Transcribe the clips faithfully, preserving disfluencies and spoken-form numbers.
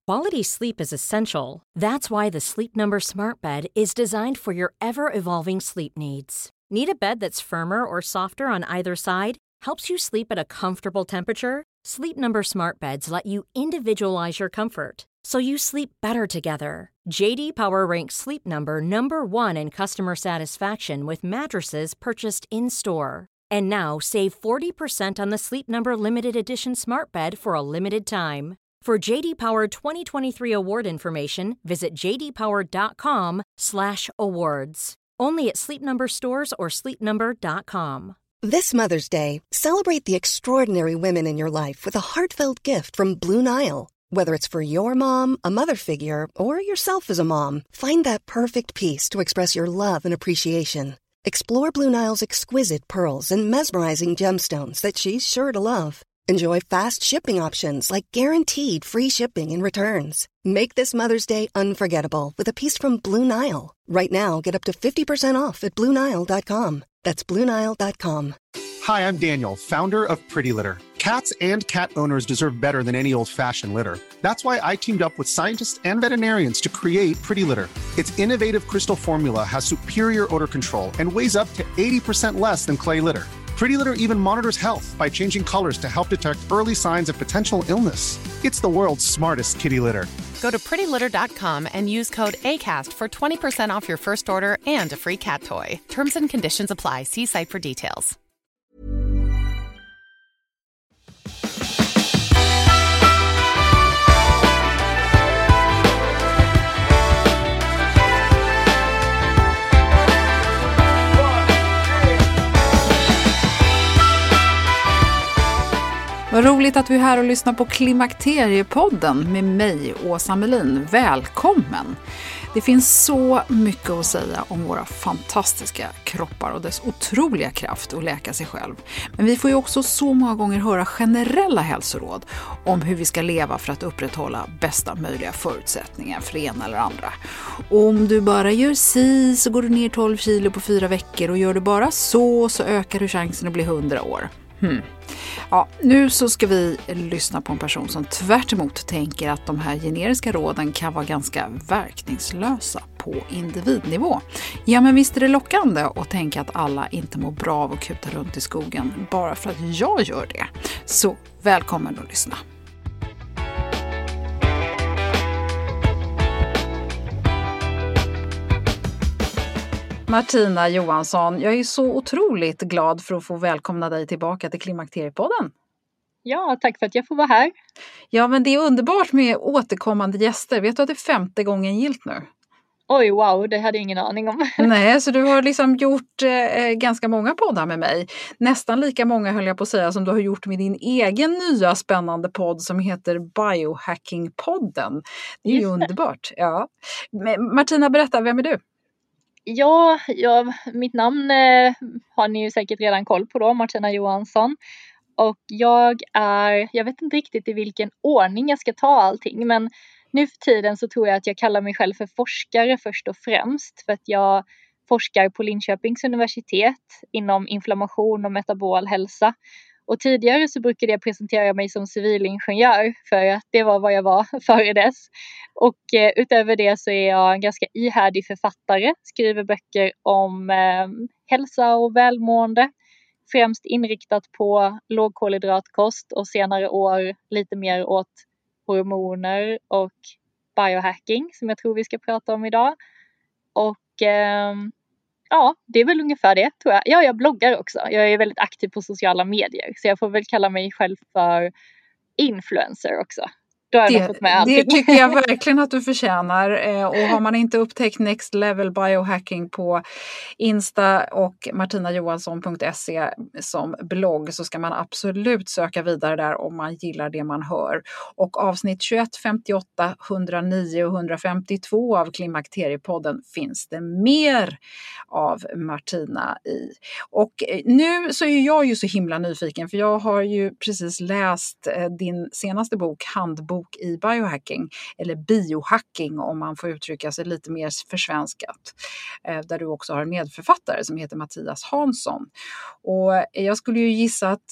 Quality sleep is essential. That's why the Sleep Number Smart Bed is designed for your ever-evolving sleep needs. Need a bed that's firmer or softer on either side? Helps you sleep at a comfortable temperature? Sleep Number Smart Beds let you individualize your comfort, so you sleep better together. J D Power ranks Sleep Number number one in customer satisfaction with mattresses purchased in-store. And now, save forty percent on the Sleep Number Limited Edition Smart Bed for a limited time. For J D Power twenty twenty-three award information, visit j d power dot com slash awards. Only at Sleep Number stores or sleep number dot com. This Mother's Day, celebrate the extraordinary women in your life with a heartfelt gift from Blue Nile. Whether it's for your mom, a mother figure, or yourself as a mom, find that perfect piece to express your love and appreciation. Explore Blue Nile's exquisite pearls and mesmerizing gemstones that she's sure to love. Enjoy fast shipping options like guaranteed free shipping and returns. Make this Mother's Day unforgettable with a piece from Blue Nile. Right now, get up to fifty percent off at blue nile dot com. That's blue nile dot com. Hi, I'm Daniel, founder of Pretty Litter. Cats and cat owners deserve better than any old-fashioned litter. That's why I teamed up with scientists and veterinarians to create Pretty Litter. Its innovative crystal formula has superior odor control and weighs up to eighty percent less than clay litter. Pretty Litter even monitors health by changing colors to help detect early signs of potential illness. It's the world's smartest kitty litter. Go to pretty litter dot com and use code ACAST for twenty percent off your first order and a free cat toy. Terms and conditions apply. See site for details. Vad roligt att du är här och lyssnar på Klimakteriepodden med mig, Åsa Melin. Välkommen! Det finns så mycket att säga om våra fantastiska kroppar och dess otroliga kraft att läka sig själv. Men vi får ju också så många gånger höra generella hälsoråd om hur vi ska leva för att upprätthålla bästa möjliga förutsättningar för det ena eller andra. Och om du bara gör si så går du ner tolv kilo på fyra veckor och gör du bara så så ökar du chansen att bli hundra år. Hmm. Ja, nu så ska vi lyssna på en person som tvärt emot tänker att de här generiska råden kan vara ganska verkningslösa på individnivå. Ja, men visst är det lockande att tänka att alla inte mår bra av att kuta runt i skogen bara för att jag gör det. Så välkommen att lyssna. Martina Johansson, jag är så otroligt glad för att få välkomna dig tillbaka till Klimakteriepodden. Ja, tack för att jag får vara här. Ja, men det är underbart med återkommande gäster. Vet du att det är femte gången gilt nu? Oj, wow, det hade jag ingen aning om. Nej, så du har liksom gjort eh, ganska många poddar med mig. Nästan lika många höll jag på att säga som du har gjort med din egen nya spännande podd som heter Biohacking-podden. Det är ju underbart. Ja. Men Martina, berätta, vem är du? Ja, ja, mitt namn eh, har ni ju säkert redan koll på då, Martina Johansson. Och jag är, jag vet inte riktigt i vilken ordning jag ska ta allting, men nu för tiden så tror jag att jag kallar mig själv för forskare först och främst. För att jag forskar på Linköpings universitet inom inflammation och metabol hälsa. Och tidigare så brukade jag presentera mig som civilingenjör för att det var vad jag var före dess. Och eh, utöver det så är jag en ganska ihärdig författare. Skriver böcker om eh, hälsa och välmående. Främst inriktat på lågkolhydratkost och senare år lite mer åt hormoner och biohacking som jag tror vi ska prata om idag. Och eh, ja, det är väl ungefär det tror jag. Ja, jag bloggar också. Jag är väldigt aktiv på sociala medier. Så jag får väl kalla mig själv för influencer också. Då har jag fått med allting. Det tycker jag verkligen att du förtjänar. Och har man inte upptäckt Next Level Biohacking på Insta och martina johansson punkt se som blogg så ska man absolut söka vidare där om man gillar det man hör. Och avsnitt tjugoett, femtioåtta, etthundranio och etthundrafemtiotvå av Klimakteriepodden finns det mer av Martina i. Och nu så är jag ju så himla nyfiken för jag har ju precis läst din senaste bok Handbok bok i biohacking, eller biohacking om man får uttrycka sig lite mer försvenskat, där du också har en medförfattare som heter Mattias Hansson. Och jag skulle ju gissa att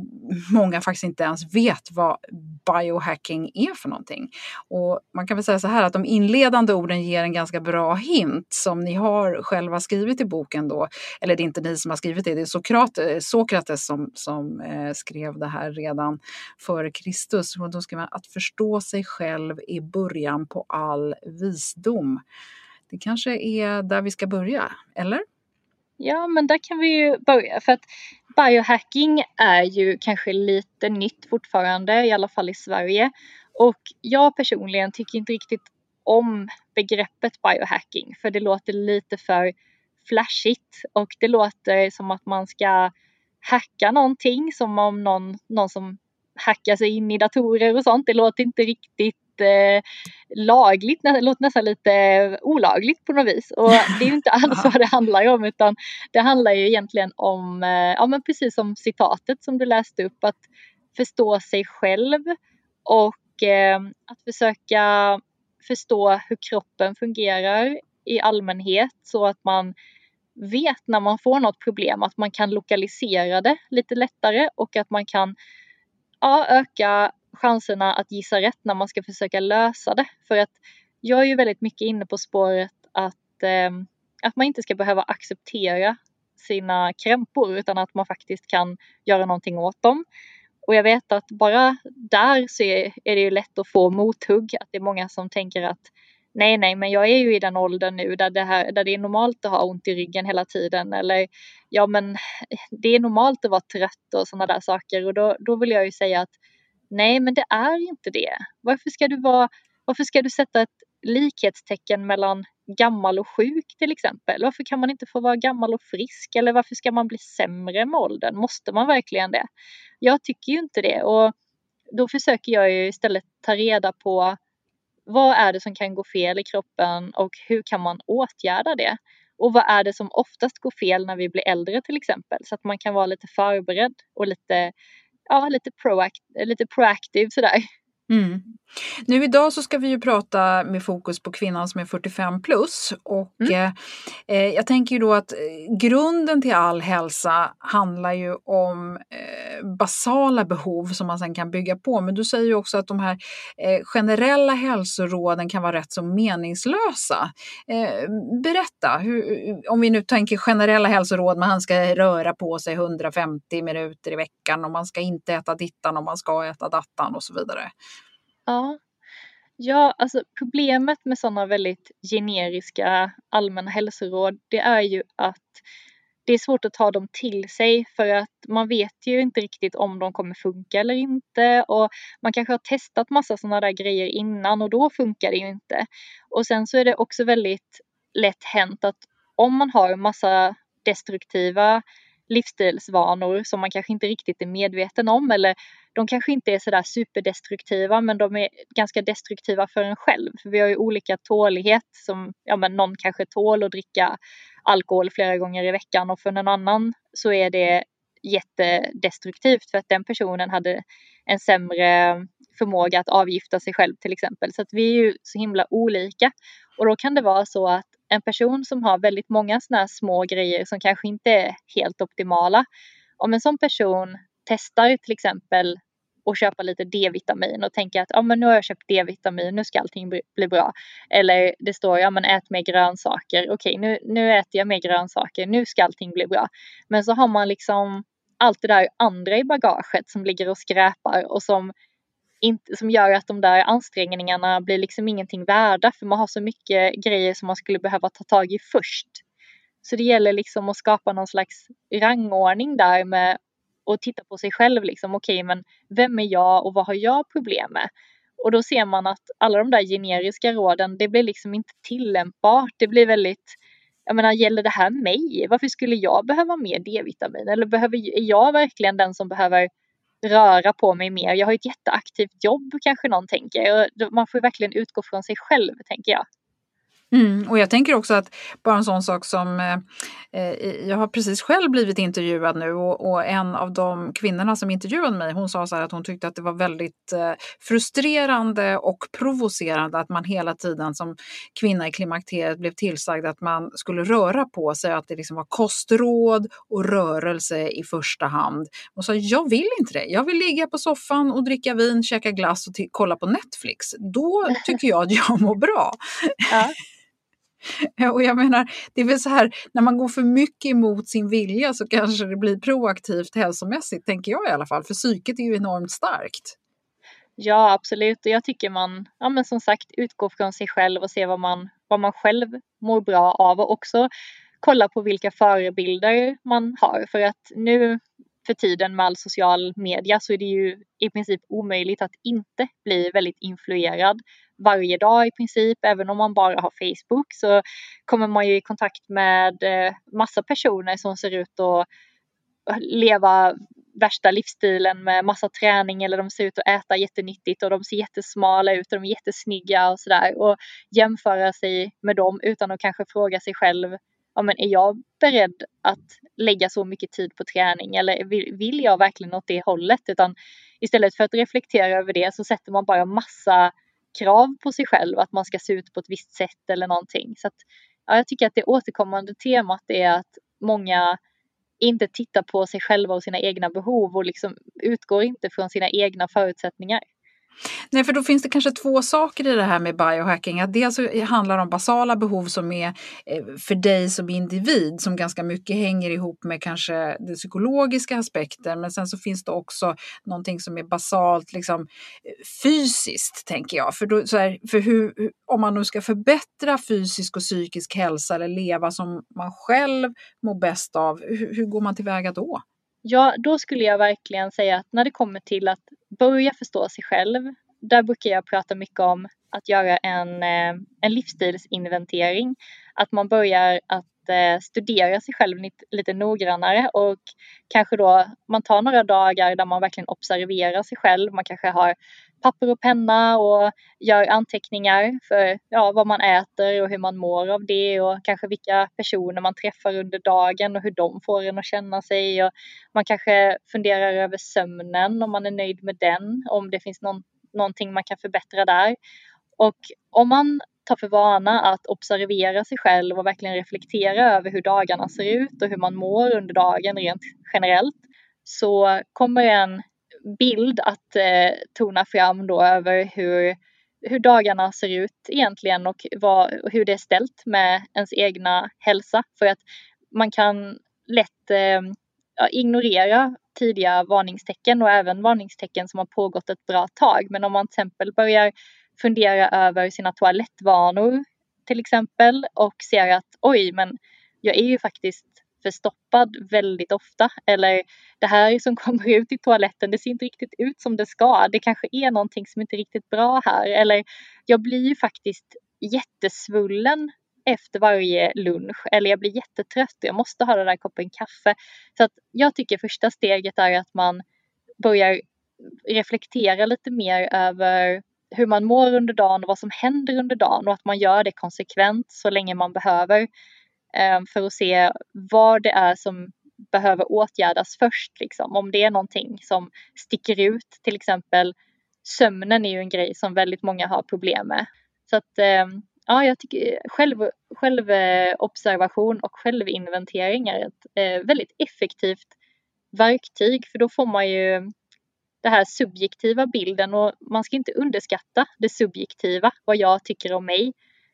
många faktiskt inte ens vet vad biohacking är för någonting. Och man kan väl säga så här att de inledande orden ger en ganska bra hint som ni har själva skrivit i boken då. Eller det är inte ni som har skrivit det, det är Sokrates, Sokrates som, som eh, skrev det här redan före Kristus. Och då skriver man att förstå sig själv i början på all visdom. Det kanske är där vi ska börja, eller? Ja, men där kan vi ju börja, för att biohacking är ju kanske lite nytt fortfarande, i alla fall i Sverige. Och jag personligen tycker inte riktigt om begreppet biohacking, för det låter lite för flashigt och det låter som att man ska hacka någonting, som om någon, någon som hackar sig in i datorer och sånt. Det låter inte riktigt eh, lagligt, det låter nästan lite olagligt på något vis. Och det är ju inte alls vad det handlar om, utan det handlar ju egentligen om, eh, ja men precis som citatet som du läste upp, att förstå sig själv och eh, att försöka förstå hur kroppen fungerar i allmänhet, så att man vet när man får något problem, att man kan lokalisera det lite lättare och att man kan ja, öka chanserna att gissa rätt när man ska försöka lösa det. För att jag är ju väldigt mycket inne på spåret att, eh, att man inte ska behöva acceptera sina krämpor, utan att man faktiskt kan göra någonting åt dem. Och jag vet att bara där så är, är det ju lätt att få mothugg, att det är många som tänker att nej, nej, men jag är ju i den åldern nu där det, här, där det är normalt att ha ont i ryggen hela tiden. Eller ja, men det är normalt att vara trött och sådana där saker. Och då, då vill jag ju säga att nej, men det är inte det. Varför ska du vara, varför ska du sätta ett likhetstecken mellan gammal och sjuk till exempel? Varför kan man inte få vara gammal och frisk? Eller varför ska man bli sämre med åldern? Måste man verkligen det? Jag tycker ju inte det. Och då försöker jag ju istället ta reda på vad är det som kan gå fel i kroppen och hur kan man åtgärda det? Och vad är det som oftast går fel när vi blir äldre till exempel? Så att man kan vara lite förberedd och lite, ja, lite, proact- lite proactive sådär. Mm. Nu idag så ska vi ju prata med fokus på kvinnan som är fyrtiofem plus och mm. eh, jag tänker ju då att grunden till all hälsa handlar ju om eh, basala behov som man sen kan bygga på, men du säger ju också att de här eh, generella hälsoråden kan vara rätt så meningslösa. Eh, berätta, hur, om vi nu tänker generella hälsoråd, man ska röra på sig hundrafemtio minuter i veckan och man ska inte äta dittan och man ska äta dattan och så vidare. Ja, ja, alltså problemet med sådana väldigt generiska allmänna hälsoråd, det är ju att det är svårt att ta dem till sig, för att man vet ju inte riktigt om de kommer funka eller inte, och man kanske har testat massa sådana där grejer innan och då funkar det ju inte. Och sen så är det också väldigt lätt hänt att om man har massa destruktiva livsstilsvanor som man kanske inte riktigt är medveten om, eller de kanske inte är sådär superdestruktiva, men de är ganska destruktiva för en själv. För vi har ju olika tålighet, som ja, men någon kanske tål att dricka alkohol flera gånger i veckan, och för någon annan så är det jättedestruktivt för att den personen hade en sämre förmåga att avgifta sig själv till exempel. Så att vi är ju så himla olika, och då kan det vara så att en person som har väldigt många såna här små grejer som kanske inte är helt optimala, om en sån person testar till exempel och köpa lite D-vitamin och tänker att ja, men nu har jag köpt D-vitamin, nu ska allting bli bra. Eller det står ja, men ät mer grönsaker. Okej, nu, nu äter jag mer grönsaker, nu ska allting bli bra. Men så har man liksom allt det där andra i bagaget som ligger och skräpar och som, inte, som gör att de där ansträngningarna blir liksom ingenting värda, för man har så mycket grejer som man skulle behöva ta tag i först. Så det gäller liksom att skapa någon slags rangordning där med och titta på sig själv liksom, okej, men vem är jag och vad har jag problem med? Och då ser man att alla de där generiska råden, det blir liksom inte tillämpbart. Det blir väldigt, jag menar, gäller det här mig? Varför skulle jag behöva mer D-vitamin? Eller behöver, är jag verkligen den som behöver röra på mig mer? Jag har ett jätteaktivt jobb, kanske någon tänker. Och man får verkligen utgå från sig själv, tänker jag. Mm, och jag tänker också att bara en sån sak som eh, jag har precis själv blivit intervjuad nu och, och en av de kvinnorna som intervjuade mig, hon sa så här att hon tyckte att det var väldigt eh, frustrerande och provocerande att man hela tiden som kvinna i klimakteriet blev tillsagd att man skulle röra på sig, att det liksom var kostråd och rörelse i första hand. Och så jag vill inte det. Jag vill ligga på soffan och dricka vin, käka glass och t- kolla på Netflix. Då tycker jag att jag mår bra. Ja. Och jag menar, det är väl så här, när man går för mycket emot sin vilja så kanske det blir proaktivt hälsomässigt, tänker jag i alla fall. För psyket är ju enormt starkt. Ja, absolut. Och jag tycker man, ja men som sagt, utgår från sig själv och se vad man, vad man själv mår bra av. Och också kolla på vilka förebilder man har. För att nu för tiden med all social media så är det ju i princip omöjligt att inte bli väldigt influerad. Varje dag i princip, även om man bara har Facebook, så kommer man ju i kontakt med eh, massa personer som ser ut att leva värsta livsstilen med massa träning, eller de ser ut att äta jättenyttigt och de ser jättesmala ut och de är jättesnygga och sådär, och jämföra sig med dem utan att kanske fråga sig själv, ja men är jag beredd att lägga så mycket tid på träning, eller vill, vill jag verkligen åt det hållet? Utan istället för att reflektera över det så sätter man bara massa krav på sig själv att man ska se ut på ett visst sätt eller någonting. Så att, ja, jag tycker att det återkommande temat är att många inte tittar på sig själva och sina egna behov och liksom utgår inte från sina egna förutsättningar. Nej, för då finns det kanske två saker i det här med biohacking. Att dels handlar om basala behov som är för dig som individ, som ganska mycket hänger ihop med kanske den psykologiska aspekten. Men sen så finns det också någonting som är basalt liksom fysiskt, tänker jag. För, då, så här, för hur, om man nu ska förbättra fysisk och psykisk hälsa eller leva som man själv mår bäst av, hur, hur går man tillväga då? Ja, då skulle jag verkligen säga att när det kommer till att börja förstå sig själv, där brukar jag prata mycket om att göra en, en livsstilsinventering. Att man börjar att studera sig själv lite, lite noggrannare, och kanske då man tar några dagar där man verkligen observerar sig själv. Man kanske har papper och penna och gör anteckningar för ja, vad man äter och hur man mår av det, och kanske vilka personer man träffar under dagen och hur de får en att känna sig. Och man kanske funderar över sömnen, om man är nöjd med den, om det finns någon, någonting man kan förbättra där. Och om man tar för vana att observera sig själv och verkligen reflektera över hur dagarna ser ut och hur man mår under dagen rent generellt, så kommer en bild att eh, tona fram då över hur, hur dagarna ser ut egentligen, och, vad, och hur det är ställt med ens egna hälsa. För att man kan lätt eh, ignorera tidiga varningstecken och även varningstecken som har pågått ett bra tag. Men om man till exempel börjar fundera över sina toalettvanor till exempel och ser att oj, men jag är ju faktiskt förstoppad väldigt ofta, eller det här som kommer ut i toaletten, det ser inte riktigt ut som det ska, det kanske är någonting som inte är riktigt bra här, eller jag blir ju faktiskt jättesvullen efter varje lunch, eller jag blir jättetrött och jag måste ha den där koppen kaffe. Så att jag tycker första steget är att man börjar reflektera lite mer över hur man mår under dagen och vad som händer under dagen, och att man gör det konsekvent så länge man behöver, för att se vad det är som behöver åtgärdas först. Liksom. Om det är någonting som sticker ut, till exempel sömnen är ju en grej som väldigt många har problem med. Så att ja, jag tycker själv, självobservation och självinventering är ett väldigt effektivt verktyg, för då får man ju det här subjektiva bilden, och man ska inte underskatta det subjektiva, vad jag tycker om mig.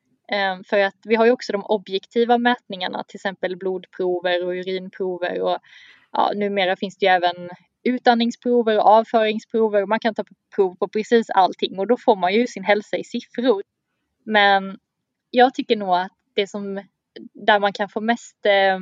För att vi har ju också de objektiva mätningarna, till exempel blodprover och urinprover, och ja, numera finns det ju även utandningsprover och avföringsprover. Man kan ta prov på precis allting, och då får man ju sin hälsa i siffror. Men jag tycker nog att det som där man kan få mest eh,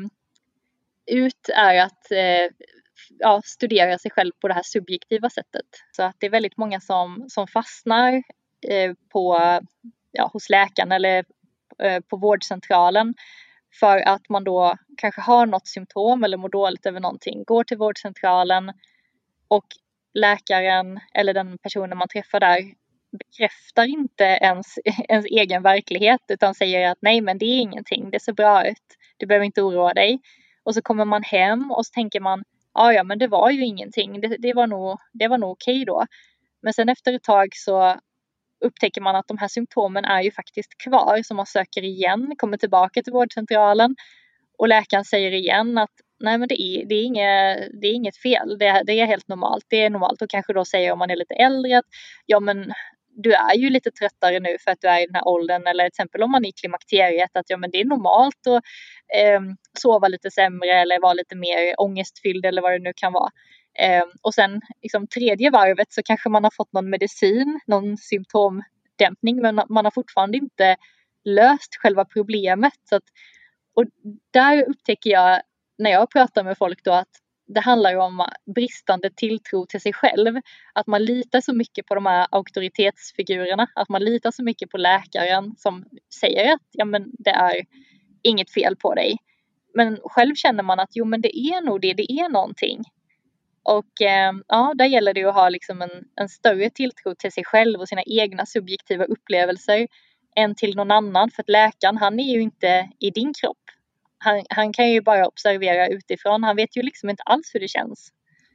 ut är att eh, ja, studera sig själv på det här subjektiva sättet. Så att det är väldigt många som, som fastnar eh, på, ja, hos läkaren eller eh, på vårdcentralen, för att man då kanske har något symptom eller mår dåligt över någonting. Går till vårdcentralen och läkaren eller den personen man träffar där bekräftar inte ens, ens egen verklighet utan säger att nej men det är ingenting, det ser bra ut, du behöver inte oroa dig. Och så kommer man hem och så tänker man, ja ja men det var ju ingenting, det, det var nog, det var nog okej då. Men sen efter ett tag så upptäcker man att de här symptomen är ju faktiskt kvar, så man söker igen, kommer tillbaka till vårdcentralen och läkaren säger igen att nej men det är, det är, inget, det är inget fel, det är, det är helt normalt, det är normalt. Och kanske då säger om man är lite äldre att ja men du är ju lite tröttare nu för att du är i den här åldern, eller till exempel om man är i klimakteriet att ja men det är normalt att eh, sova lite sämre eller vara lite mer ångestfylld eller vad det nu kan vara. Eh, och sen liksom tredje varvet så kanske man har fått någon medicin, någon symptomdämpning, men man har fortfarande inte löst själva problemet. Så att, och där upptäcker jag när jag pratar med folk då att det handlar om bristande tilltro till sig själv. Att man litar så mycket på de här auktoritetsfigurerna. Att man litar så mycket på läkaren som säger att ja, men det är inget fel på dig. Men själv känner man att jo men det är nog det, det är någonting. Och eh, ja, där gäller det att ha liksom en, en större tilltro till sig själv och sina egna subjektiva upplevelser än till någon annan. För att läkaren, han är ju inte i din kropp. Han, han kan ju bara observera utifrån. Han vet ju liksom inte alls hur det känns.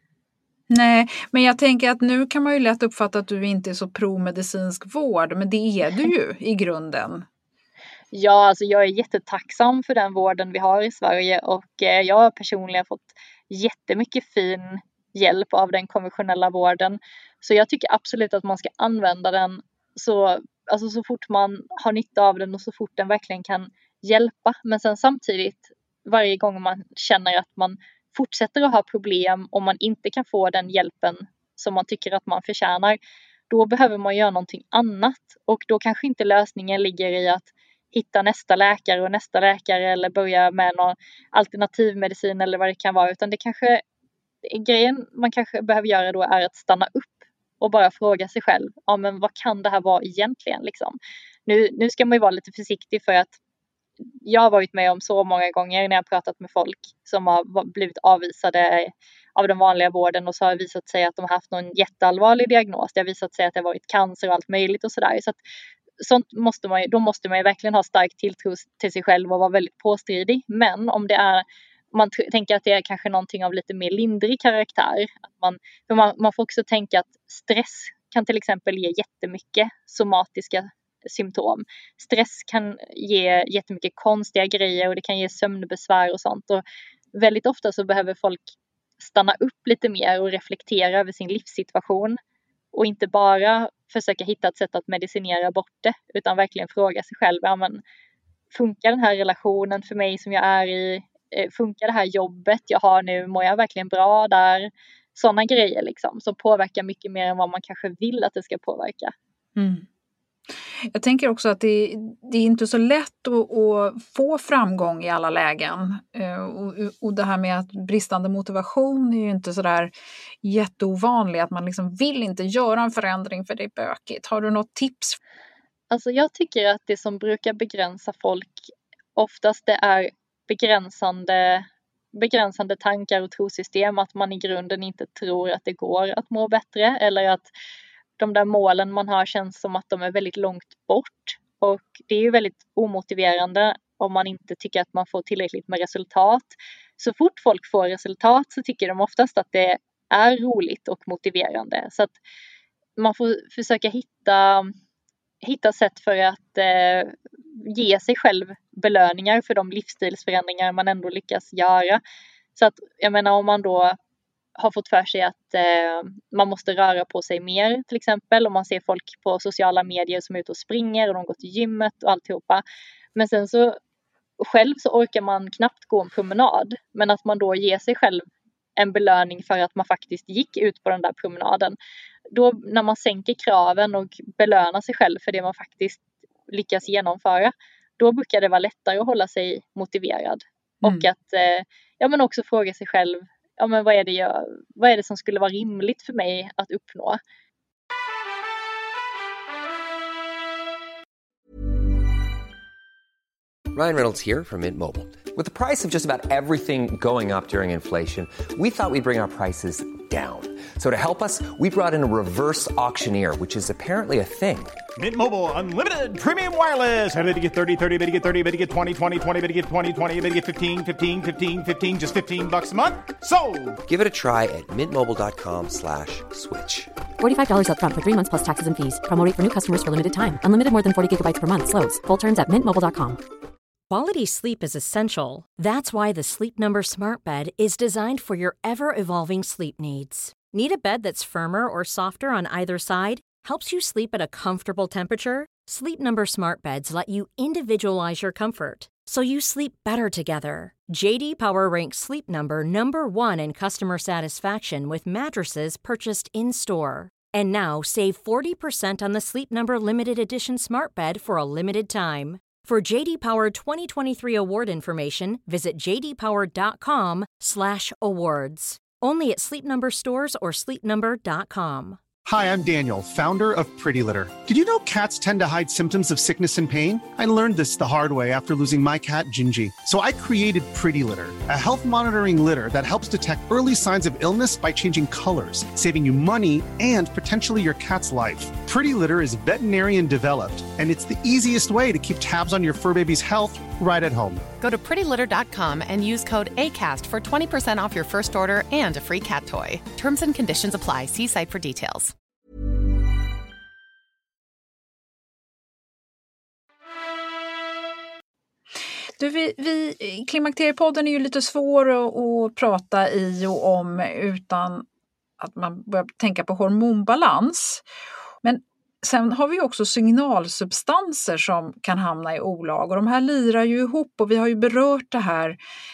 Nej, men jag tänker att nu kan man ju lätt uppfatta att du inte är så pro-medicinsk vård. Men det är du ju i grunden. Ja, alltså jag är jättetacksam för den vården vi har i Sverige. Och eh, jag har personligen fått jättemycket fin hjälp av den konventionella vården. Så jag tycker absolut att man ska använda den så, alltså så fort man har nytta av den och så fort den verkligen kan hjälpa. Men sen samtidigt varje gång man känner att man fortsätter att ha problem och man inte kan få den hjälpen som man tycker att man förtjänar, då behöver man göra någonting annat. Och då kanske inte lösningen ligger i att hitta nästa läkare och nästa läkare eller börja med någon alternativmedicin eller vad det kan vara, utan det kanske grejen man kanske behöver göra då är att stanna upp och bara fråga sig själv, ja men vad kan det här vara egentligen liksom? Nu, nu ska man ju vara lite försiktig för att jag har varit med om så många gånger när jag har pratat med folk som har blivit avvisade av den vanliga vården och så har det visat sig att de har haft någon jätteallvarlig diagnos. Det har visat sig att det har varit cancer och allt möjligt och sådär. Så att sånt måste man ju, då måste man ju verkligen ha stark tilltro till sig själv och vara väldigt påstridig. Men om det är, man t- tänker att det är kanske någonting av lite mer lindrig karaktär. Att man, för man, man får också tänka att stress kan till exempel ge jättemycket somatiska symptom. Stress kan ge jättemycket konstiga grejer och det kan ge sömnbesvär och sånt. Och väldigt ofta så behöver folk stanna upp lite mer och reflektera över sin livssituation. Och inte bara försöka hitta ett sätt att medicinera bort det, utan verkligen fråga sig själv, ja, men, funkar den här relationen för mig som jag är i? Funkar det här jobbet jag har nu? Mår jag verkligen bra där? Sådana grejer liksom, som påverkar mycket mer än vad man kanske vill att det ska påverka. Mm. Jag tänker också att det, det är inte så lätt att, att få framgång i alla lägen. Och, och det här med att bristande motivation är ju inte så där jätteovanligt. Att man liksom vill inte göra en förändring för det är bökigt. Har du något tips? Alltså jag tycker att det som brukar begränsa folk oftast det är begränsande, begränsande tankar och trosystem. Att man i grunden inte tror att det går att må bättre eller att de där målen man har känns som att de är väldigt långt bort. Och det är ju väldigt omotiverande om man inte tycker att man får tillräckligt med resultat. Så fort folk får resultat så tycker de oftast att det är roligt och motiverande. Så att man får försöka hitta, hitta sätt för att eh, ge sig själv belöningar för de livsstilsförändringar man ändå lyckas göra. Så att jag menar om man då har fått för sig att eh, man måste röra på sig mer till exempel. Om man ser folk på sociala medier som är ute och springer och de går till gymmet och alltihopa. Men sen så själv så orkar man knappt gå en promenad. Men att man då ger sig själv en belöning för att man faktiskt gick ut på den där promenaden. Då när man sänker kraven och belönar sig själv för det man faktiskt lyckas genomföra. Då brukar det vara lättare att hålla sig motiverad. Mm. Och att eh, ja, men också fråga sig själv. Ja, men vad är det jag, vad är det som skulle vara rimligt för mig att uppnå? Ryan Reynolds here from Mint Mobile. With the price of just about everything going up during inflation, we thought we'd bring our prices down. So to help us, we brought in a reverse auctioneer, which is apparently a thing. Mint Mobile Unlimited Premium Wireless. How to get thirty, thirty, bit to get thirty, bit to get twenty, twenty, twenty, bit to get twenty, twenty, bit to get fifteen, fifteen, fifteen, fifteen, just fifteen bucks a month? Sold! Give it a try at mintmobile.com slash switch. forty-five dollars up front for three months plus taxes and fees. Promo rate for new customers for limited time. Unlimited more than forty gigabytes per month. Slows full terms at mint mobile dot com. Quality sleep is essential. That's why the Sleep Number Smart Bed is designed for your ever-evolving sleep needs. Need a bed that's firmer or softer on either side? Helps you sleep at a comfortable temperature? Sleep Number Smart Beds let you individualize your comfort, so you sleep better together. J D Power ranks Sleep Number number one in customer satisfaction with mattresses purchased in-store. And now save forty percent on the Sleep Number Limited Edition Smart Bed for a limited time. For J D Power twenty twenty-three award information, visit j d power dot com slash awards. Only at Sleep Number stores or sleep number dot com. Hi, I'm Daniel, founder of Pretty Litter. Did you know cats tend to hide symptoms of sickness and pain? I learned this the hard way after losing my cat, Gingy. So I created Pretty Litter, a health monitoring litter that helps detect early signs of illness by changing colors, saving you money and potentially your cat's life. Pretty Litter is veterinarian developed, and it's the easiest way to keep tabs on your fur baby's health right at home. Go to pretty litter dot com and use code ACAST for twenty percent off your first order and a free cat toy. Terms and conditions apply. See site for details. Du, vi, vi, Klimakteriepodden är ju lite svår att, att prata i och om utan att man börjar tänka på hormonbalans. Men sen har vi också signalsubstanser som kan hamna i olag och de här lirar ju ihop och vi har ju berört det här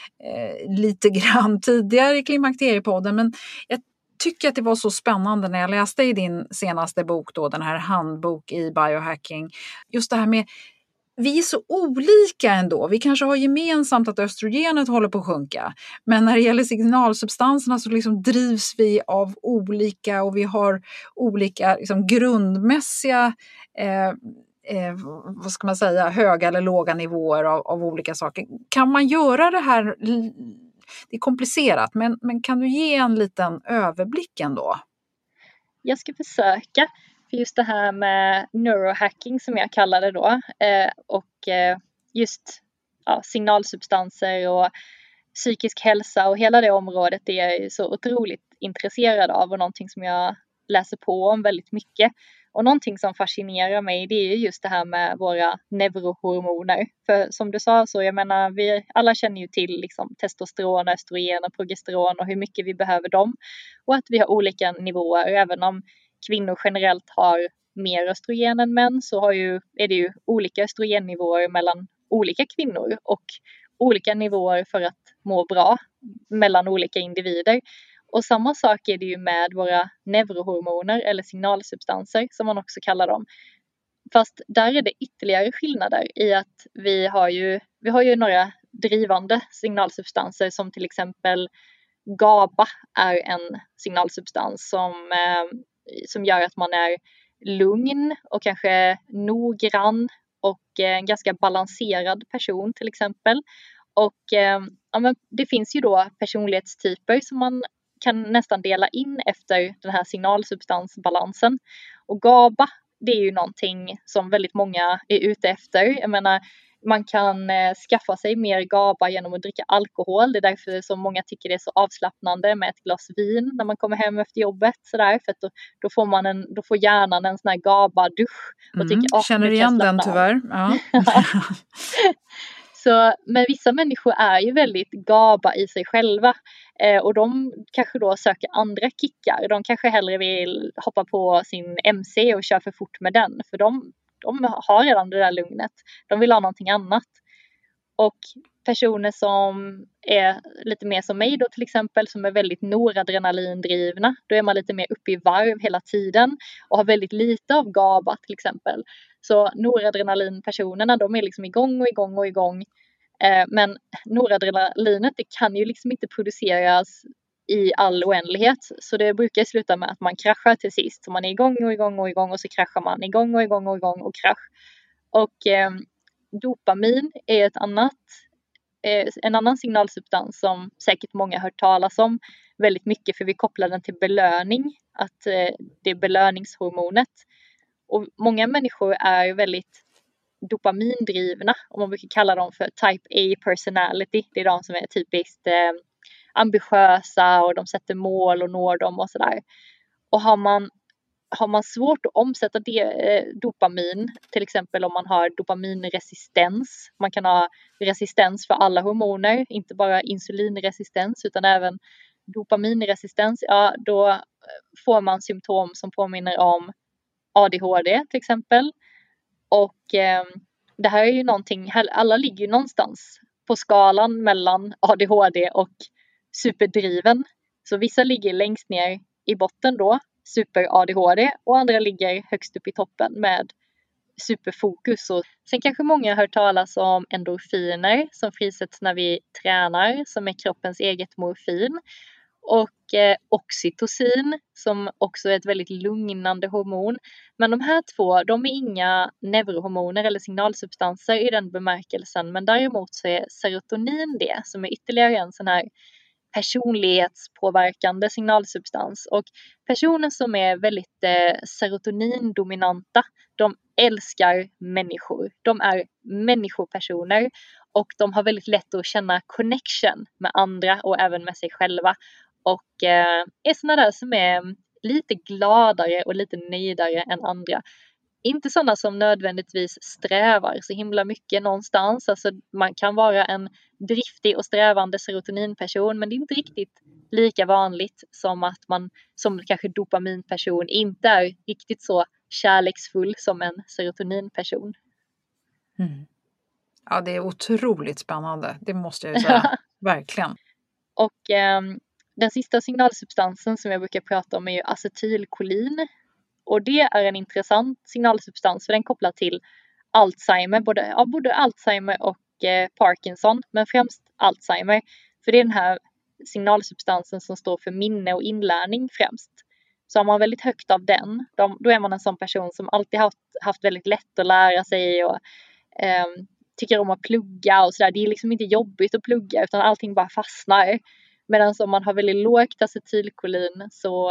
eh, lite grann tidigare i Klimakteriepodden, men jag tycker att det var så spännande när jag läste i din senaste bok då, den här handbok i biohacking, just det här med vi är så olika ändå. Vi kanske har gemensamt att östrogenet håller på att sjunka. Men när det gäller signalsubstanserna så liksom drivs vi av olika och vi har olika liksom grundmässiga eh, eh, vad ska man säga, höga eller låga nivåer av, av olika saker. Kan man göra det här? Det är komplicerat, men, men kan du ge en liten överblick ändå? Jag ska försöka. För just det här med neurohacking som jag kallar det då eh, och eh, just ja, signalsubstanser och psykisk hälsa och hela det området är jag så otroligt intresserad av och någonting som jag läser på om väldigt mycket. Och någonting som fascinerar mig det är just det här med våra neurohormoner. För som du sa så jag menar vi alla känner ju till liksom, testosteron, östrogen och progesteron och hur mycket vi behöver dem. Och att vi har olika nivåer även om kvinnor generellt har mer östrogen än män så har ju, är det ju olika östrogennivåer mellan olika kvinnor och olika nivåer för att må bra mellan olika individer. Och samma sak är det ju med våra neurohormoner eller signalsubstanser som man också kallar dem. Fast där är det ytterligare skillnader i att vi har ju, vi har ju några drivande signalsubstanser som till exempel GABA är en signalsubstans som eh, som gör att man är lugn och kanske noggrann och en ganska balanserad person till exempel. Och eh, ja, men det finns ju då personlighetstyper som man kan nästan dela in efter den här signalsubstansbalansen. Och GABA, det är ju någonting som väldigt många är ute efter. Jag menar, man kan eh, skaffa sig mer GABA genom att dricka alkohol. Det är därför som många tycker det är så avslappnande med ett glas vin när man kommer hem efter jobbet. Sådär, för att då, då, får man en, då får hjärnan en sån här GABA-dusch. Och Mm, tycker, känner igen den tyvärr. Ja. Så, men vissa människor är ju väldigt GABA i sig själva. Eh, och de kanske då söker andra kickar. De kanske hellre vill hoppa på sin M C och köra för fort med den. För de De har redan det där lugnet. De vill ha någonting annat. Och personer som är lite mer som mig då till exempel. Som är väldigt noradrenalindrivna. Då är man lite mer uppe i varv hela tiden. Och har väldigt lite av GABA till exempel. Så noradrenalinpersonerna de är liksom igång och igång och igång. Eh, men noradrenalinet det kan ju liksom inte produceras i all oändlighet. Så det brukar sluta med att man kraschar till sist. Så man är igång och igång och igång och så kraschar man igång och igång och igång och krasch. Och eh, dopamin är ett annat eh, en annan signalsubstans som säkert många har hört talas om väldigt mycket, för vi kopplar den till belöning, att eh, det är belöningshormonet. Och många människor är väldigt dopamindrivna, och man brukar kalla dem för type A personality. Det är de som är typiskt eh, ambitiösa och de sätter mål och når dem och sådär. Och har man, har man svårt att omsätta det, eh, dopamin, till exempel om man har dopaminresistens, man kan ha resistens för alla hormoner, inte bara insulinresistens utan även dopaminresistens, ja då får man symptom som påminner om A D H D till exempel. Och eh, det här är ju någonting, alla ligger ju någonstans på skalan mellan A D H D och superdriven. Så vissa ligger längst ner i botten då, super A D H D, och andra ligger högst upp i toppen med superfokus. Och sen kanske många har hört talas om endorfiner som frisätts när vi tränar, som är kroppens eget morfin. Och eh, oxytocin som också är ett väldigt lugnande hormon. Men de här två, de är inga neurohormoner eller signalsubstanser i den bemärkelsen. Men däremot så är serotonin det, som är ytterligare en sån här personlighetspåverkande signalsubstans. Och personer som är väldigt eh, serotonindominanta, de älskar människor. De är människopersoner och de har väldigt lätt att känna connection med andra och även med sig själva. Och eh, är sådana där som är lite gladare och lite nöjdare än andra. Inte sådana som nödvändigtvis strävar så himla mycket någonstans. Alltså man kan vara en driftig och strävande serotoninperson, men det är inte riktigt lika vanligt som att man som kanske dopaminperson inte är riktigt så kärleksfull som en serotoninperson. Mm. Ja, det är otroligt spännande, det måste jag ju säga. Verkligen. Och eh, den sista signalsubstansen som jag brukar prata om är ju acetylkolin. Och det är en intressant signalsubstans för den kopplar till Alzheimer, både, ja, både Alzheimer och eh, Parkinson, men främst Alzheimer. För det är den här signalsubstansen som står för minne och inlärning främst. Så har man väldigt högt av den, då, då är man en sån person som alltid haft, haft väldigt lätt att lära sig och eh, tycker om att plugga och sådär. Det är liksom inte jobbigt att plugga utan allting bara fastnar. Medan om man har väldigt lågt acetylkolin så,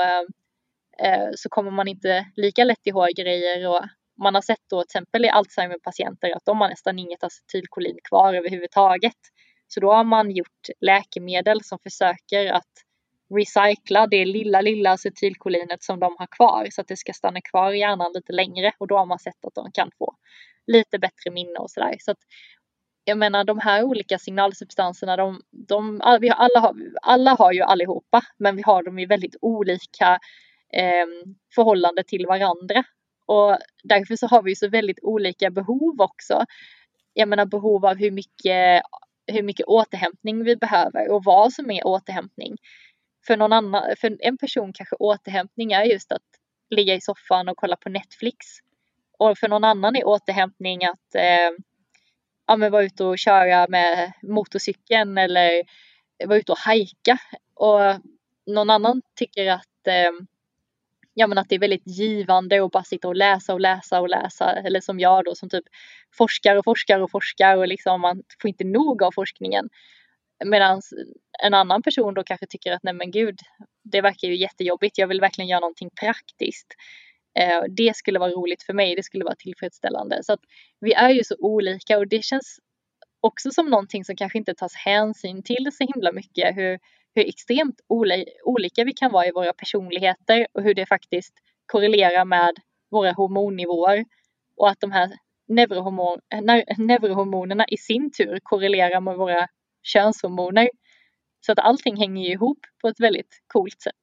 eh, så kommer man inte lika lätt ihåg grejer. Och man har sett då till exempel i Alzheimer-patienter att de har nästan inget acetylkolin kvar överhuvudtaget. Så då har man gjort läkemedel som försöker att recycla det lilla, lilla acetylkolinet som de har kvar så att det ska stanna kvar i hjärnan lite längre. Och då har man sett att de kan få lite bättre minne och sådär. Så att jag menar de här olika signalsubstanserna, de, de, vi har, alla, har, alla har ju allihopa, men vi har dem i väldigt olika eh, förhållande till varandra. Och därför så har vi så väldigt olika behov också. Jag menar behov av hur mycket, hur mycket återhämtning vi behöver och vad som är återhämtning. För, någon annan, för en person kanske återhämtning är just att ligga i soffan och kolla på Netflix. Och för någon annan är återhämtning att eh, ja, men vara ute och köra med motorcykeln eller vara ute och hajka. Och någon annan tycker att, eh, ja, men att det är väldigt givande att bara sitta och läsa och läsa och läsa. Eller som jag då som typ forskar och forskar och forskar och liksom man får inte nog av forskningen. Medan en annan person då kanske tycker att nej men gud, det verkar ju jättejobbigt. Jag vill verkligen göra någonting praktiskt. Eh, det skulle vara roligt för mig. Det skulle vara tillfredsställande. Så att vi är ju så olika och det känns också som någonting som kanske inte tas hänsyn till så himla mycket. Hur, hur extremt oli- olika vi kan vara i våra personligheter och hur det faktiskt korrelerar med våra hormonnivåer. Och att de här neurohormon- neurohormonerna i sin tur korrelerar med våra könshormoner. Så att allting hänger ju ihop på ett väldigt coolt sätt.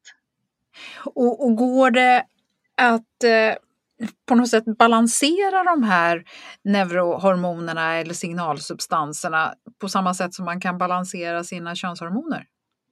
Och, och går det att eh, på något sätt balansera de här neurohormonerna eller signalsubstanserna på samma sätt som man kan balansera sina könshormoner?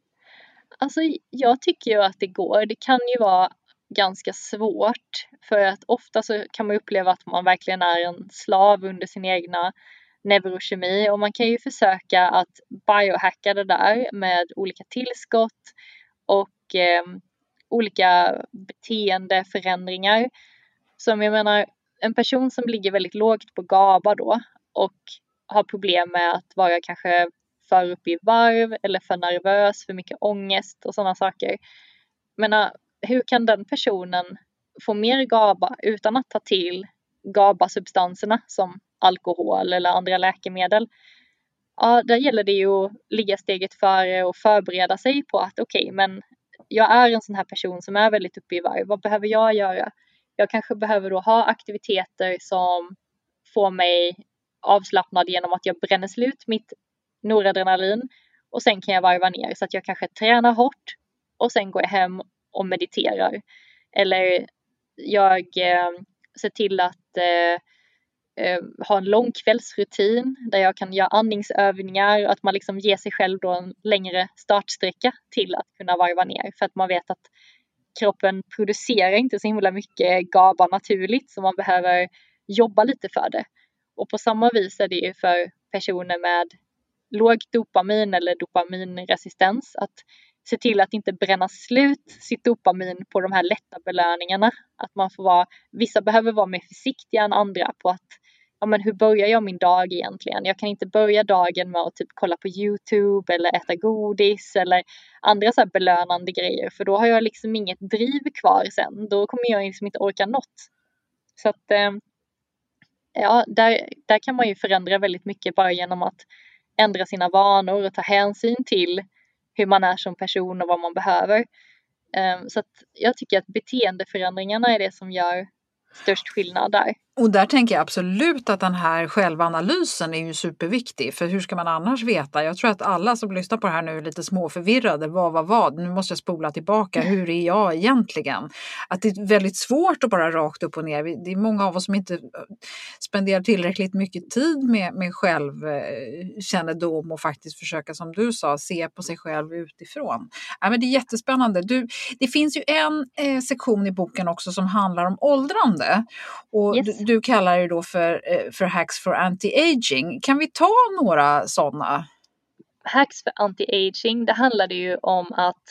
Alltså jag tycker ju att det går. Det kan ju vara ganska svårt för att ofta så kan man uppleva att man verkligen är en slav under sin egna neurokemi och man kan ju försöka att biohacka det där med olika tillskott och eh, olika beteendeförändringar. Som jag menar, en person som ligger väldigt lågt på GABA då och har problem med att vara kanske för upp i varv eller för nervös, för mycket ångest och sådana saker. Men hur kan den personen få mer GABA utan att ta till GABA-substanserna som alkohol eller andra läkemedel? Ja, där gäller det ju att ligga steget före och förbereda sig på att okej, okay, men jag är en sån här person som är väldigt uppe i varv. Vad behöver jag göra? Jag kanske behöver då ha aktiviteter som får mig avslappnad genom att jag bränner slut mitt noradrenalin och sen kan jag varva ner så att jag kanske tränar hårt och sen går jag hem och mediterar. Eller jag eh, ser till att eh, eh, ha en lång kvällsrutin där jag kan göra andningsövningar och att man liksom ger sig själv då en längre startsträcka till att kunna varva ner. För att man vet att kroppen producerar inte så himla mycket GABA naturligt så man behöver jobba lite för det. Och på samma vis är det ju för personer med lågt dopamin eller dopaminresistens att se till att inte bränna slut sitt dopamin på de här lätta belöningarna. Att man får vara, vissa behöver vara mer försiktiga än andra på att ja, men hur börjar jag min dag egentligen? Jag kan inte börja dagen med att typ kolla på YouTube eller äta godis eller andra så här belönande grejer. För då har jag liksom inget driv kvar sen. Då kommer jag liksom inte orka något. Så att ja, där, där kan man ju förändra väldigt mycket bara genom att ändra sina vanor och ta hänsyn till hur man är som person och vad man behöver. Så att jag tycker att beteendeförändringarna är det som gör störst skillnad där. Och där tänker jag absolut att den här självanalysen är ju superviktig. För hur ska man annars veta? Jag tror att alla som lyssnar på det här nu är lite småförvirrade. Vad, vad, vad? Nu måste jag spola tillbaka. Hur är jag egentligen? Att det är väldigt svårt att bara rakt upp och ner. Det är många av oss som inte spenderar tillräckligt mycket tid med, med självkännedom och faktiskt försöka, som du sa, se på sig själv utifrån. Ja, men det är jättespännande. Du, det finns ju en eh, sektion i boken också som handlar om åldrande. Och yes. du, du kallar det då för, för hacks for anti-aging. Kan vi ta några sådana? Hacks för anti-aging, det handlar ju om att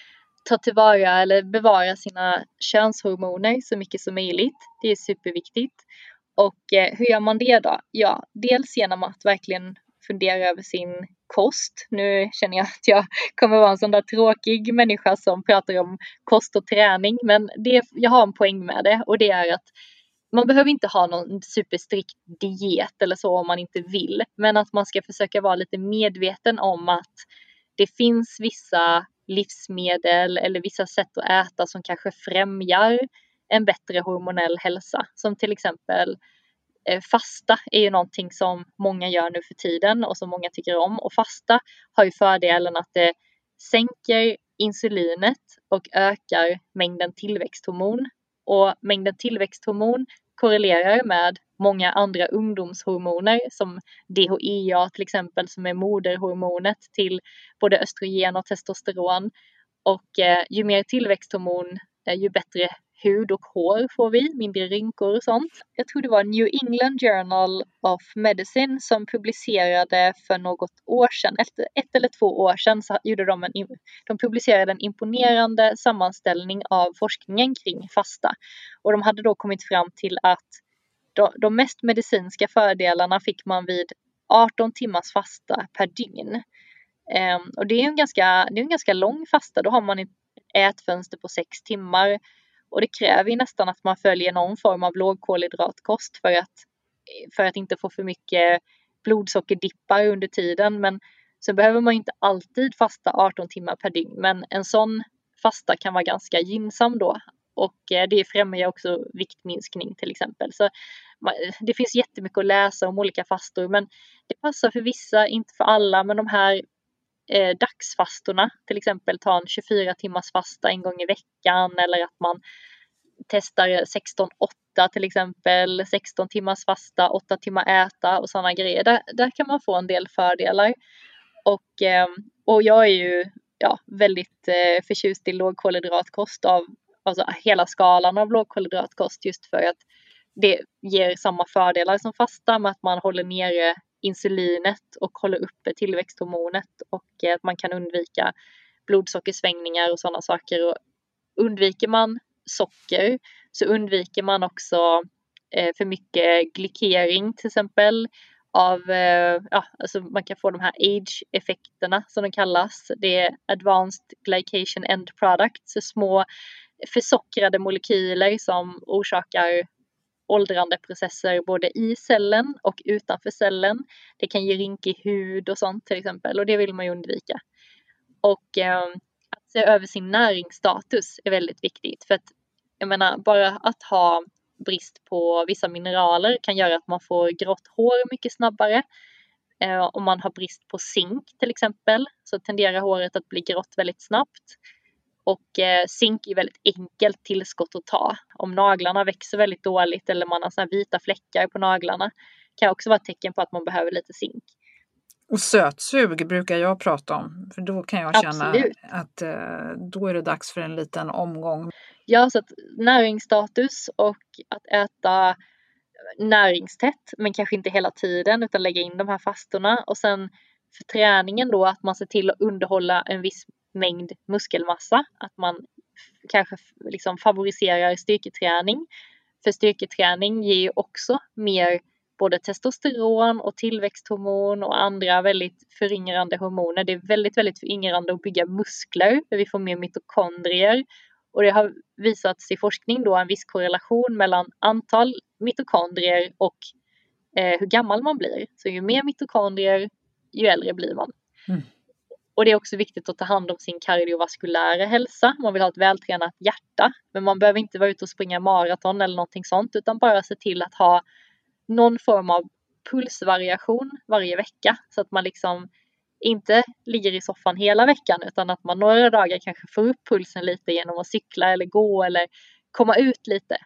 ta tillvara eller bevara sina könshormoner så mycket som möjligt. Det är superviktigt. Och eh, hur gör man det då? Ja, dels genom att verkligen fundera över sin kost. Nu känner jag att jag kommer vara en sån där tråkig människa som pratar om kost och träning. Men det, jag har en poäng med det och det är att man behöver inte ha någon superstrikt diet eller så om man inte vill. Men att man ska försöka vara lite medveten om att det finns vissa livsmedel eller vissa sätt att äta som kanske främjar en bättre hormonell hälsa. Som till exempel eh, fasta är ju någonting som många gör nu för tiden och som många tycker om. Och fasta har ju fördelen att det sänker insulinet och ökar mängden tillväxthormon. Och mängden tillväxthormon korrelerar med många andra ungdomshormoner som D H E A till exempel, som är moderhormonet till både östrogen och testosteron. Och eh, ju mer tillväxthormon, eh, ju bättre hud och hår får vi, mindre rynkor och sånt. Jag tror det var New England Journal of Medicine som publicerade för något år sedan, efter ett eller två år sedan så gjorde de en, de publicerade en imponerande sammanställning av forskningen kring fasta. Och de hade då kommit fram till att de, de mest medicinska fördelarna fick man vid arton timmars fasta per dygn. Um, och det är en ganska, det är en ganska lång fasta, då har man ett ätfönster på sex timmar. Och det kräver nästan att man följer någon form av lågkolhydratkost för att, för att inte få för mycket blodsockerdippar under tiden. Men så behöver man inte alltid fasta arton timmar per dygn. Men en sån fasta kan vara ganska gynnsam då. Och det främjar också viktminskning till exempel. Så det finns jättemycket att läsa om olika fastor. Men det passar för vissa, inte för alla. Men de här Eh, dagsfastorna, till exempel ta en tjugofyra timmars fasta en gång i veckan, eller att man testar sexton åtta till exempel, sexton timmars fasta, åtta timmar äta och sådana grejer. Där, där kan man få en del fördelar. Och, eh, och jag är ju ja, väldigt eh, förtjust i lågkolhydratkost av alltså hela skalan av lågkolhydratkost, just för att det ger samma fördelar som fasta med att man håller nere insulinet och håller uppe tillväxthormonet och att man kan undvika blodsockersvängningar och sådana saker. Och undviker man socker så undviker man också eh, för mycket glykering till exempel av, eh, ja, alltså man kan få de här age-effekterna som de kallas. Det är advanced glycation end products, så små försockrade molekyler som orsakar åldrande processer både i cellen och utanför cellen. Det kan ge rynkig hud och sånt till exempel, och det vill man ju undvika. Och eh, att se över sin näringsstatus är väldigt viktigt, för att jag menar, bara att ha brist på vissa mineraler kan göra att man får grått hår mycket snabbare. Eh, om man har brist på zink till exempel, så tenderar håret att bli grått väldigt snabbt. Och eh, zink är väldigt enkelt tillskott att ta. Om naglarna växer väldigt dåligt eller man har såna här vita fläckar på naglarna, kan också vara ett tecken på att man behöver lite zink. Och sötsug brukar jag prata om, för då kan jag känna Absolut. att eh, då är det dags för en liten omgång. Ja, så att näringsstatus och att äta näringstätt, men kanske inte hela tiden, utan lägga in de här fastorna. Och sen för träningen då, att man ser till att underhålla en viss mängd muskelmassa. Att man kanske liksom favoriserar styrketräning. För styrketräning ger ju också mer både testosteron och tillväxthormon och andra väldigt föryngrande hormoner. Det är väldigt, väldigt föryngrande att bygga muskler, för vi får mer mitokondrier. Och det har visats i forskning då en viss korrelation mellan antal mitokondrier och eh, hur gammal man blir. Så ju mer mitokondrier, ju äldre blir man. Mm. Och det är också viktigt att ta hand om sin kardiovaskulära hälsa. Man vill ha ett vältränat hjärta, men man behöver inte vara ute och springa maraton eller någonting sånt, utan bara se till att ha någon form av pulsvariation varje vecka, så att man liksom inte ligger i soffan hela veckan, utan att man några dagar kanske får upp pulsen lite genom att cykla eller gå eller komma ut lite.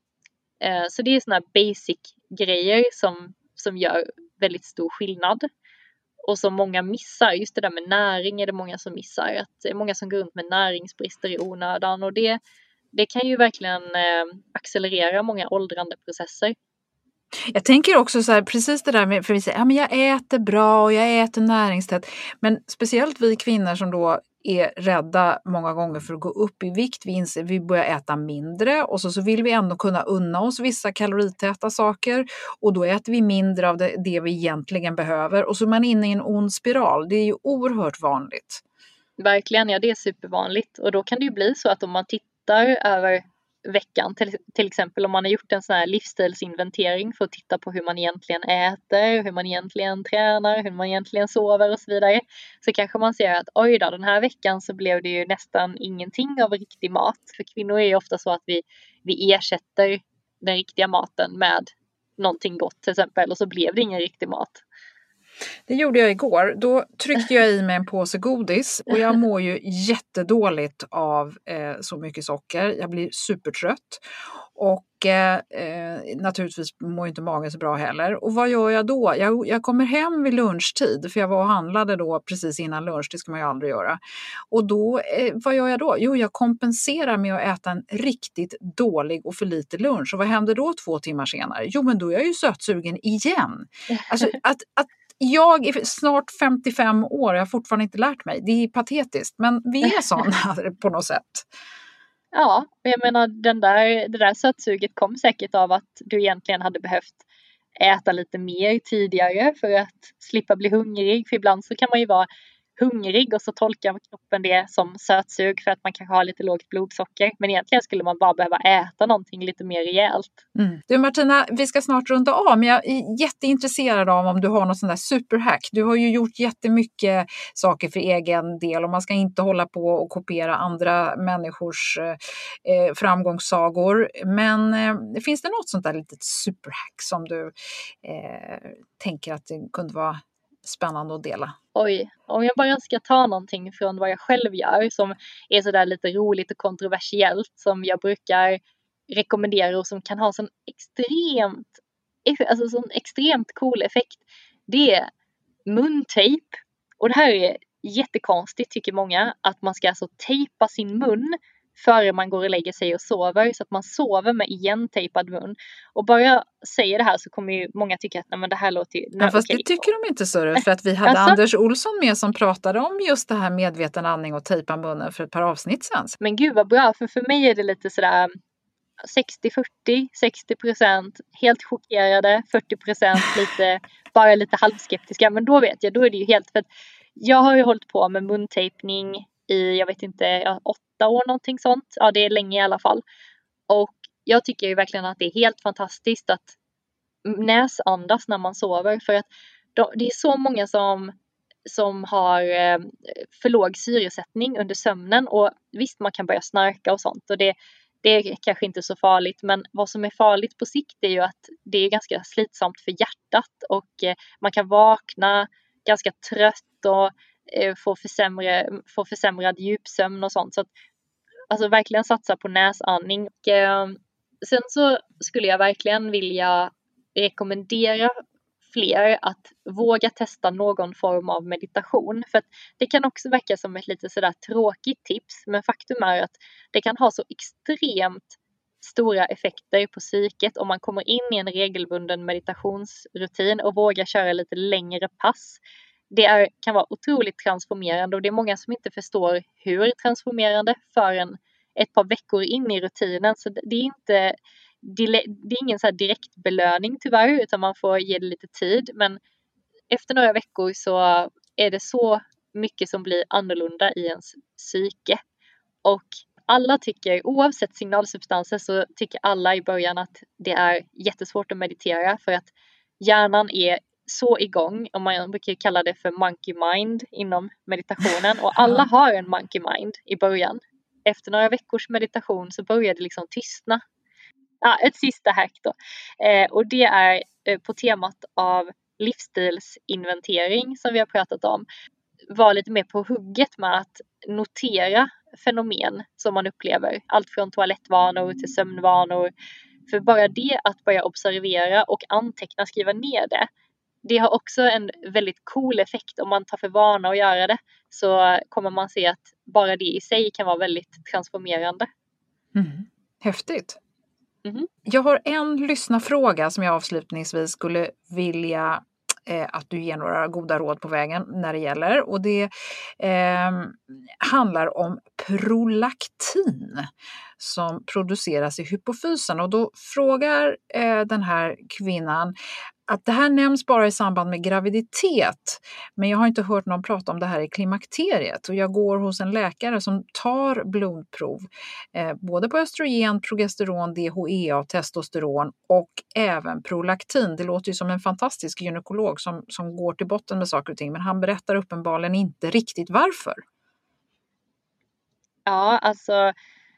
Så det är såna här basic grejer som, som gör väldigt stor skillnad. Och som många missar, just det där med näring är det många som missar. Att det är många som går runt med näringsbrister i onödan, och det, det kan ju verkligen accelerera många åldrande processer. Jag tänker också så här, precis det där med, för vi säger, ja men jag äter bra och jag äter näringstätt. Men speciellt vi kvinnor som då är rädda många gånger för att gå upp i vikt. Vi inser, vi börjar äta mindre och så, så vill vi ändå kunna unna oss vissa kaloritäta saker. Och då äter vi mindre av det, det vi egentligen behöver. Och så är man inne i en ond spiral. Det är ju oerhört vanligt. Verkligen, ja det är supervanligt. Och då kan det ju bli så att om man tittar över veckan, till, till exempel om man har gjort en sån här livsstilsinventering för att titta på hur man egentligen äter, hur man egentligen tränar, hur man egentligen sover och så vidare, så kanske man ser att oj då, den här veckan så blev det ju nästan ingenting av riktig mat. För kvinnor är ju ofta så att vi, vi ersätter den riktiga maten med någonting gott till exempel, och så blev det ingen riktig mat. Det gjorde jag igår. Då tryckte jag i mig en påse godis och jag mår ju jättedåligt av eh, så mycket socker. Jag blir supertrött och eh, naturligtvis mår inte magen så bra heller. Och vad gör jag då? Jag, jag kommer hem vid lunchtid, för jag var och handlade då precis innan lunch, det ska man ju aldrig göra. Och då, eh, vad gör jag då? Jo, jag kompenserar med att äta en riktigt dålig och för lite lunch. Och vad händer då två timmar senare? Jo, men då är jag ju sötsugen igen. Alltså att, att jag är snart femtiofem år och jag har fortfarande inte lärt mig. Det är patetiskt, men vi är sådana på något sätt. Ja, jag menar den där, det där sötsuget kom säkert av att du egentligen hade behövt äta lite mer tidigare för att slippa bli hungrig. För ibland så kan man ju vara hungrig och så tolkar kroppen det som sötsug för att man kanske har lite lågt blodsocker. Men egentligen skulle man bara behöva äta någonting lite mer rejält. Mm. Du Martina, vi ska snart runda av, men jag är jätteintresserad av om du har något sånt där superhack. Du har ju gjort jättemycket saker för egen del och man ska inte hålla på och kopiera andra människors eh, framgångssagor. Men eh, finns det något sånt där litet superhack som du eh, tänker att det kunde vara spännande att dela? Oj, om jag bara ska ta någonting från vad jag själv gör som är sådär lite roligt och kontroversiellt, som jag brukar rekommendera och som kan ha sån extremt, alltså sån extremt cool effekt, det är muntejp. Och det här är jättekonstigt tycker många, att man ska alltså tejpa sin mun före man går och lägger sig och sover, så att man sover med igentejpad mun. Och bara jag säger det här så kommer ju många tycka att nej, men det här låter ju... Nej, ja, fast okej. Det tycker de inte så, för att vi hade alltså, Anders Olsson med som pratade om just det här medveten andning och tejpa munnen för ett par avsnitt sen. Men gud vad bra, för för mig är det lite sådär, sextio fyrtio, sextio procent helt chockerade, fyrtio procent lite, bara lite halvskeptiska. Men då vet jag, då är det ju helt, för att jag har ju hållit på med muntejpning i, jag vet inte, ja, åtta år någonting sånt. Ja, det är länge i alla fall. Och jag tycker ju verkligen att det är helt fantastiskt att näsandas när man sover. För att det är så många som, som har för låg syresättning under sömnen. Och visst, man kan börja snarka och sånt. Och det, det är kanske inte så farligt. Men vad som är farligt på sikt är ju att det är ganska slitsamt för hjärtat. Och man kan vakna ganska trött och få, försämre, få försämrad djupsömn och sånt. Så att, alltså verkligen satsa på näsandning. Och, eh, sen så skulle jag verkligen vilja rekommendera fler att våga testa någon form av meditation. För att det kan också verka som ett lite sådär tråkigt tips. Men faktum är att det kan ha så extremt stora effekter på psyket om man kommer in i en regelbunden meditationsrutin och vågar köra lite längre pass. Det är, kan vara otroligt transformerande, och det är många som inte förstår hur transformerande förrän ett par veckor in i rutinen. Så det är inte det är ingen så här direkt belöning tyvärr, utan man får ge det lite tid. Men efter några veckor så är det så mycket som blir annorlunda i ens psyke. Och alla tycker, oavsett signalsubstanser, så tycker alla i början att det är jättesvårt att meditera, för att hjärnan är så igång, och man brukar kalla det för monkey mind inom meditationen, och alla har en monkey mind i början. Efter några veckors meditation så börjar det liksom tystna. Ja, ett sista hack då. Eh, och det är eh, på temat av livsstilsinventering som vi har pratat om. Var lite mer på hugget med att notera fenomen som man upplever. Allt från toalettvanor till sömnvanor. För bara det att börja observera och anteckna, skriva ner det. Det har också en väldigt cool effekt. Om man tar för vana att göra det, så kommer man se att bara det i sig kan vara väldigt transformerande. Mm. Häftigt. Mm. Jag har en lyssnarfråga som jag avslutningsvis skulle vilja eh, att du ger några goda råd på vägen när det gäller. Och det eh, handlar om prolaktin som produceras i hypofysen. Och då frågar eh, den här kvinnan att det här nämns bara i samband med graviditet, men jag har inte hört någon prata om det här i klimakteriet, och jag går hos en läkare som tar blodprov eh, både på östrogen, progesteron, D H E A, testosteron och även prolaktin. Det låter ju som en fantastisk gynekolog som, som går till botten med saker och ting, men han berättar uppenbarligen inte riktigt varför. Ja, alltså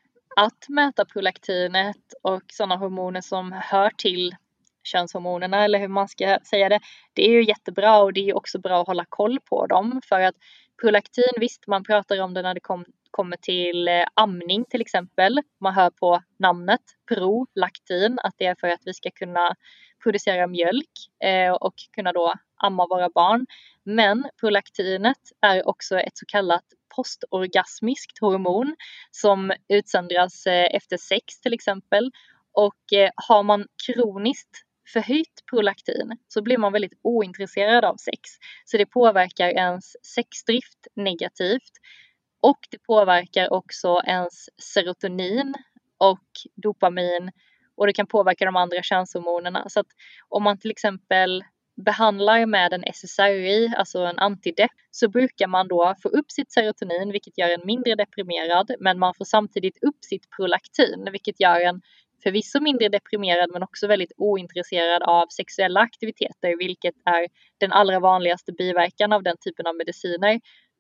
att mäta prolaktinet och sådana hormoner som hör till könshormonerna, eller hur man ska säga det, det är ju jättebra, och det är ju också bra att hålla koll på dem. För att prolaktin, visst, man pratar om det när det kom, kommer till eh, amning till exempel. Man hör på namnet prolaktin att det är för att vi ska kunna producera mjölk eh, och kunna då amma våra barn. Men prolaktinet är också ett så kallat postorgasmiskt hormon som utsöndras eh, efter sex till exempel. Och eh, har man kroniskt förhöjt prolaktin så blir man väldigt ointresserad av sex. Så det påverkar ens sexdrift negativt. Och det påverkar också ens serotonin och dopamin. Och det kan påverka de andra könshormonerna. Så att om man till exempel behandlar med en S S R I, alltså en antidepp, så brukar man då få upp sitt serotonin, vilket gör en mindre deprimerad. Men man får samtidigt upp sitt prolaktin, vilket gör en förvisso mindre deprimerad men också väldigt ointresserad av sexuella aktiviteter, vilket är den allra vanligaste biverkan av den typen av mediciner.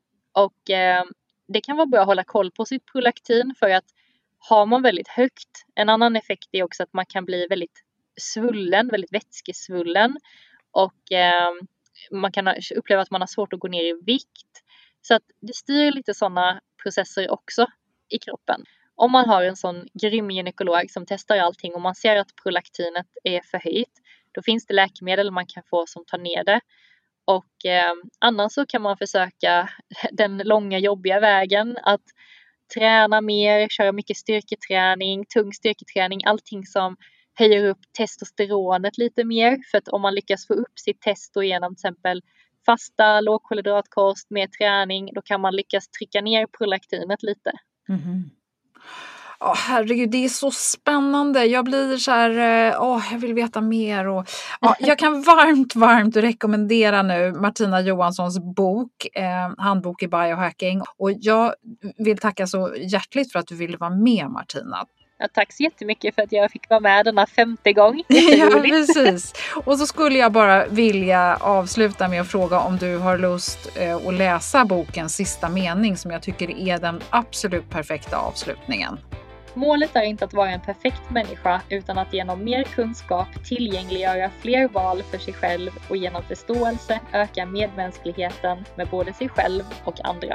Och eh, det kan vara bra att hålla koll på sitt prolaktin, för att har man väldigt högt, en annan effekt är också att man kan bli väldigt svullen, väldigt vätskesvullen, och eh, man kan uppleva att man har svårt att gå ner i vikt. Så att det styr lite sådana processer också i kroppen. Om man har en sån grym gynekolog som testar allting och man ser att prolaktinet är förhöjt, då finns det läkemedel man kan få som tar ner det. Och eh, annars så kan man försöka den långa jobbiga vägen att träna mer, köra mycket styrketräning, tung styrketräning, allting som höjer upp testosteronet lite mer. För att om man lyckas få upp sitt testo genom till exempel fasta, lågkolhydratkost med träning, då kan man lyckas trycka ner prolaktinet lite. Mm-hmm. Oh, herregud, det är så spännande. Jag blir så här, oh, jag vill veta mer. Och, oh, jag kan varmt, varmt rekommendera nu Martina Johanssons bok, eh, Handbok i biohacking. Och jag vill tacka så hjärtligt för att du ville vara med, Martina. Ja, tack så jättemycket för att jag fick vara med denna femte gång. Ja, precis. Och så skulle jag bara vilja avsluta med att fråga om du har lust eh, att läsa bokens sista mening som jag tycker är den absolut perfekta avslutningen. Målet är inte att vara en perfekt människa utan att genom mer kunskap tillgängliggöra fler val för sig själv och genom förståelse öka medmänskligheten med både sig själv och andra.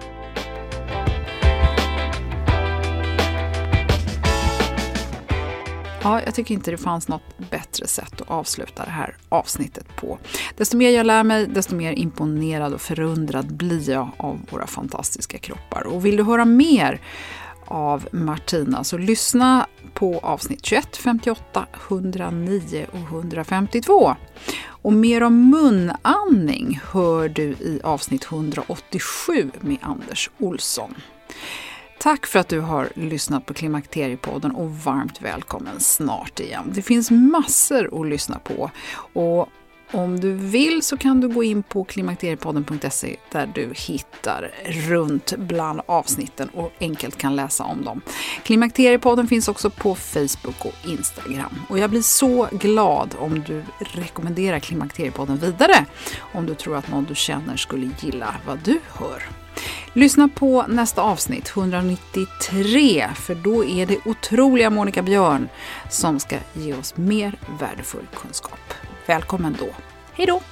Ja, jag tycker inte det fanns något bättre sätt att avsluta det här avsnittet på. Desto mer jag lär mig, desto mer imponerad och förundrad blir jag av våra fantastiska kroppar. Och vill du höra mer av Martina så lyssna på avsnitt tjugoett, femtioåtta, etthundranio och etthundrafemtiotvå. Och mer om munandning hör du i avsnitt etthundraåttiosju med Anders Olsson. Tack för att du har lyssnat på Klimakteriepodden och varmt välkommen snart igen. Det finns massor att lyssna på och om du vill så kan du gå in på klimakteriepodden punkt se där du hittar runt bland avsnitten och enkelt kan läsa om dem. Klimakteriepodden finns också på Facebook och Instagram. Och jag blir så glad om du rekommenderar Klimakteriepodden vidare om du tror att någon du känner skulle gilla vad du hör. Lyssna på nästa avsnitt, etthundranittiotre, för då är det otroliga Monica Björn som ska ge oss mer värdefull kunskap. Välkommen då. Hej då!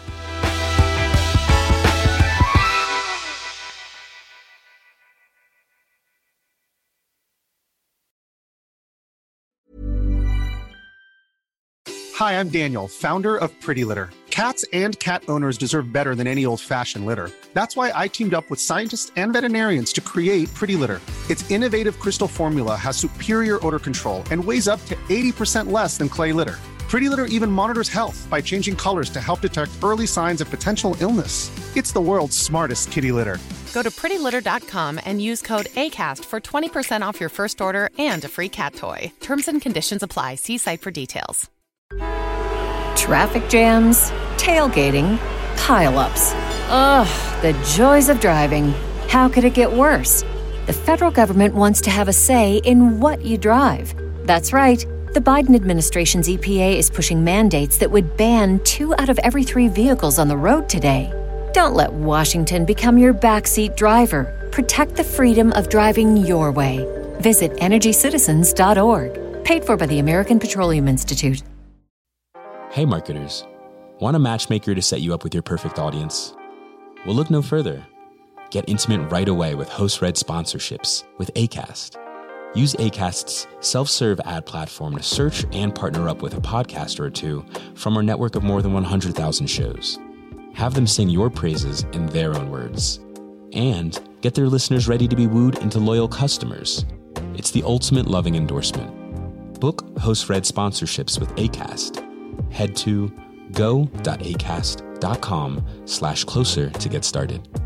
Hi, I'm Daniel, founder of Pretty Litter. Cats and cat owners deserve better than any old-fashioned litter. That's why I teamed up with scientists and veterinarians to create Pretty Litter. Its innovative crystal formula has superior odor control and weighs up to eighty percent less than clay litter. Pretty Litter even monitors health by changing colors to help detect early signs of potential illness. It's the world's smartest kitty litter. Go to pretty litter dot com and use code ACAST for twenty percent off your first order and a free cat toy. Terms and conditions apply. See site for details. Traffic jams, tailgating, pile-ups. Ugh, the joys of driving. How could it get worse? The federal government wants to have a say in what you drive. That's right. The Biden administration's E P A is pushing mandates that would ban two out of every three vehicles on the road today. Don't let Washington become your backseat driver. Protect the freedom of driving your way. Visit energy citizens dot org. Paid for by the American Petroleum Institute. Hey marketers, want a matchmaker to set you up with your perfect audience? Well, look no further. Get intimate right away with host-read sponsorships with Acast. Use Acast's self-serve ad platform to search and partner up with a podcaster or two from our network of more than one hundred thousand shows. Have them sing your praises in their own words. And get their listeners ready to be wooed into loyal customers. It's the ultimate loving endorsement. Book host-read sponsorships with Acast. Head to go dot acast dot com slash closer to get started.